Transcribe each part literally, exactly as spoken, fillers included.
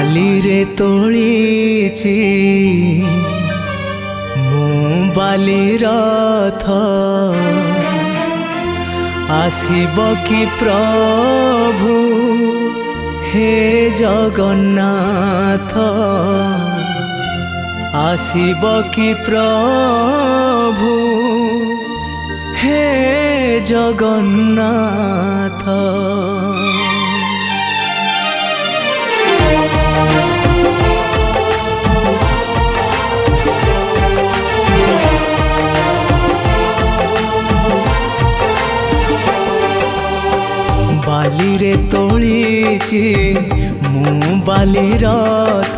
बाली रे तोळीची मु बाली रथ आसिब कि प्रभु हे जगन्नाथ आसिब कि प्रभु हे जगन्नाथ। बाली रे तोळीची मु बाली रथ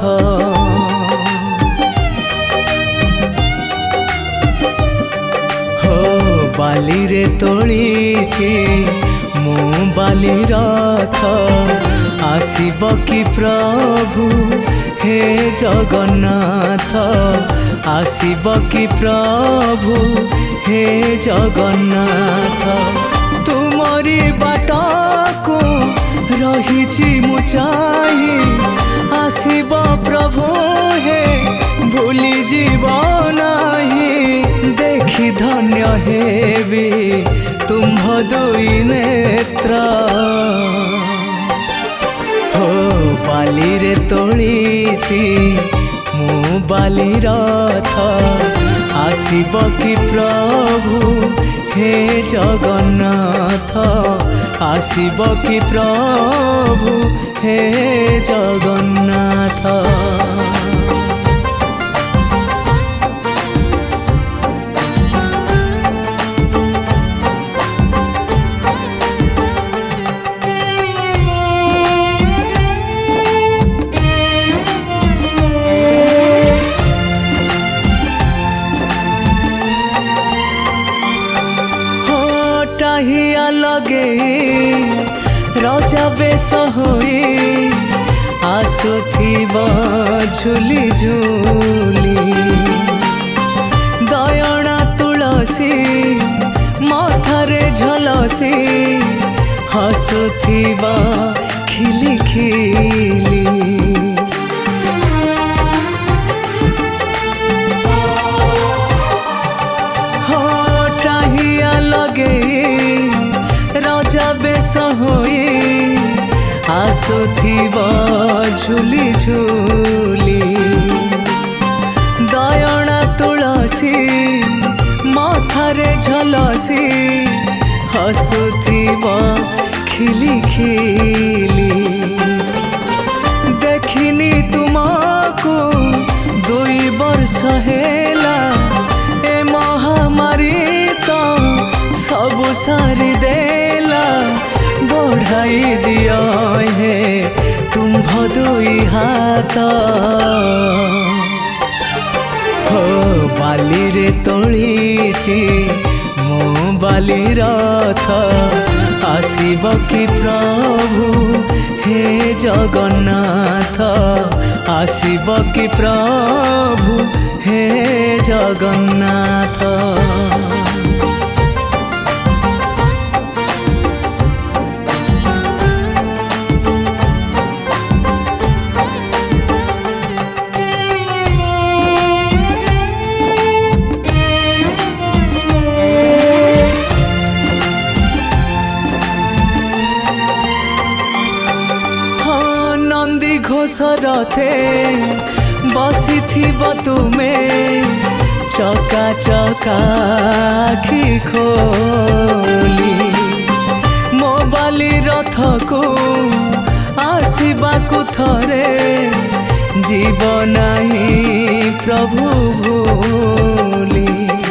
हो बाली रे तोळीची मु बाली रथ आसिब कि प्रभु हे जगन्नाथ आसिब कि प्रभु हे जगन्नाथ। तुमरी बाटा को रही मुचाई आसिब प्रभु हे भूली जीव नहीं देखी धन्य हेबी तुम्भ दुई नेत्र हो बाली रे तोळीची मु बाली रथ आसिब कि प्रभु हे जगन्नाथ आसिब कि प्रभु हे जगन्नाथ। टाहिया लगे राजा बेस होई आसुथिबा झुली झुली दयणा तुलसी माथारे झलसी हसुथिबा खिली खिली राजा बेस होई आसुथिबा झुली झुली दयणा तुलसी माथारे झलसी हसुथिबा खिली खिली देखिनी तुमको दुई वर्ष हेला ए महामारी तो सब सारी देला बढ़ाई दिया है तुम्भ दुई हाथ हो बाली रे तोळीची मु बाली रथ आसिब कि प्रभु हे जगन्नाथ आसिब कि प्रभु हे जगन्नाथ। नंदी घोष रथे बसी तुमे चका चका आखि खोली मो बाली रथ को आसिबा को थरे जीव नहीं प्रभु भूली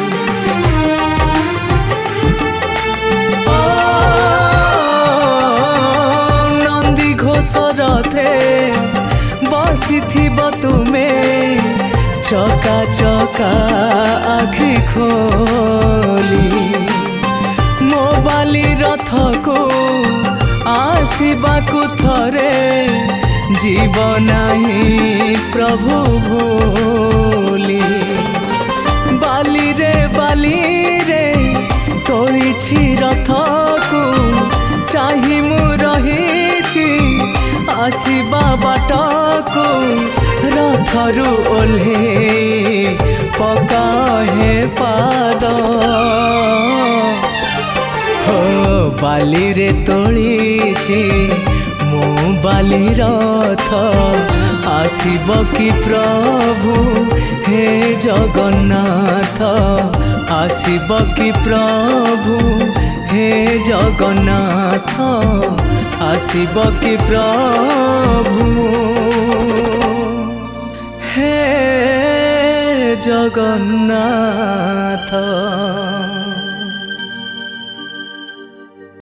नंदी घोष रथे बसी तुमे चका चका आखि खोली मो बाली रथ को आसिबा को थरे जीव नहीं प्रभु भूली बाली रे बाली रे तोळीछि रथ को चाहि मु रही आसिबा बाट को पाद हो बाली रे तोळीची मो बाली रथ आसिब कि प्रभु हे जगन्नाथ आसिब कि प्रभु हे जगन्नाथ आसिब कि प्रभु हे जगन्नाथ।